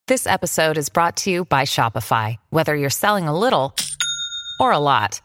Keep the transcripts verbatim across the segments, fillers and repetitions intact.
This episode is brought to you by Shopify. Whether you're selling a little or a lot,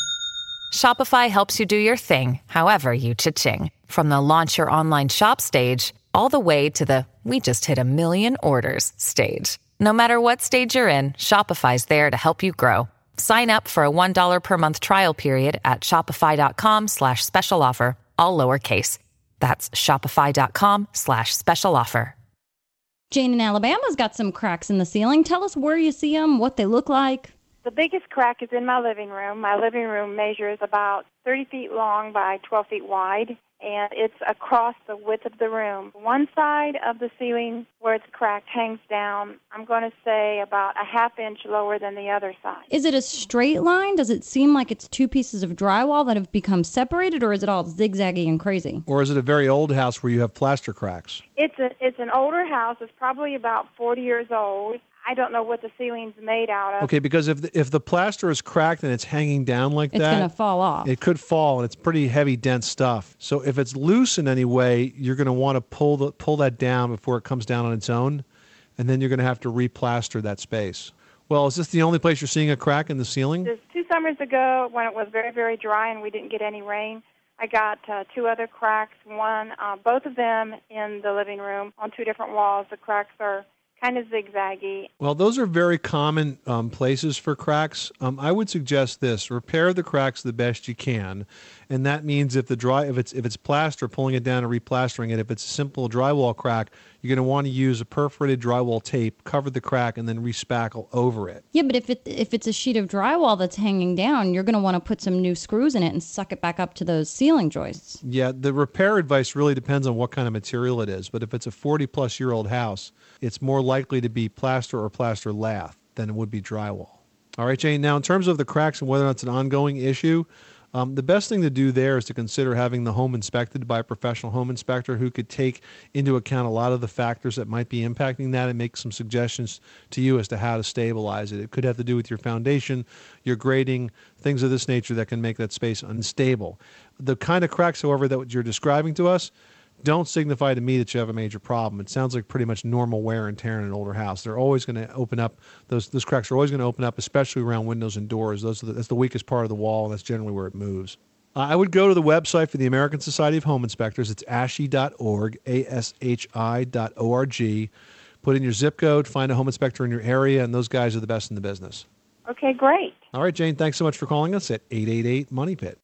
Shopify helps you do your thing, however you cha-ching. From the launch your online shop stage, all the way to the we just hit a million orders stage. No matter what stage you're in, Shopify's there to help you grow. Sign up for a one dollar per month trial period at shopify.com slash special offer, all lowercase. That's shopify.com slash special offer. Jane in Alabama's got some cracks in the ceiling. Tell us where you see them, what they look like. The biggest crack is in my living room. My living room measures about thirty feet long by twelve feet wide, and it's across the width of the room. One side of the ceiling where it's cracked hangs down, I'm going to say about a half inch lower than the other side. Is it a straight line? Does it seem like it's two pieces of drywall that have become separated, or is it all zigzaggy and crazy? Or is it a very old house where you have plaster cracks? It's a, it's an older house. It's probably about forty years old. I don't know what the ceiling's made out of. Okay, because if the, if the plaster is cracked and it's hanging down like It's that, going to fall off. it could fall, and it's pretty heavy, dense stuff. So if it's loose in any way, you're going to want to pull the pull that down before it comes down on its own, and then you're going to have to replaster that space. Well, is this the only place you're seeing a crack in the ceiling? Just two summers ago, when it was very, very dry and we didn't get any rain, I got uh, two other cracks. One, uh, both of them in the living room on two different walls. The cracks are kind of zigzaggy. Well, those are very common um, places for cracks. Um, I would suggest this: repair the cracks the best you can, and that means if the dry, if it's if it's plaster, pulling it down and replastering it. If it's a simple drywall crack, you're going to want to use a perforated drywall tape, cover the crack, and then respackle over it. Yeah, but if it if it's a sheet of drywall that's hanging down, you're going to want to put some new screws in it and suck it back up to those ceiling joists. Yeah, the repair advice really depends on what kind of material it is. But if it's a forty-plus-year-old house, it's more likely to be plaster or plaster lath than it would be drywall. All right, Jane. Now, in terms of the cracks and whether or not it's an ongoing issue, Um, the best thing to do there is to consider having the home inspected by a professional home inspector who could take into account a lot of the factors that might be impacting that and make some suggestions to you as to how to stabilize it. It could have to do with your foundation, your grading, things of this nature that can make that space unstable. The kind of cracks, however, that you're describing to us don't signify to me that you have a major problem. It sounds like pretty much normal wear and tear in an older house. They're always going to open up. Those those cracks are always going to open up, especially around windows and doors. Those are the, that's the weakest part of the wall, and that's generally where it moves. Uh, I would go to the website for the American Society of Home Inspectors. It's A S H I dot org, A S H I dot O R G. Put in your zip code, find a home inspector in your area, and those guys are the best in the business. Okay, great. All right, Jane, thanks so much for calling us at eight eight eight, MONEY PIT.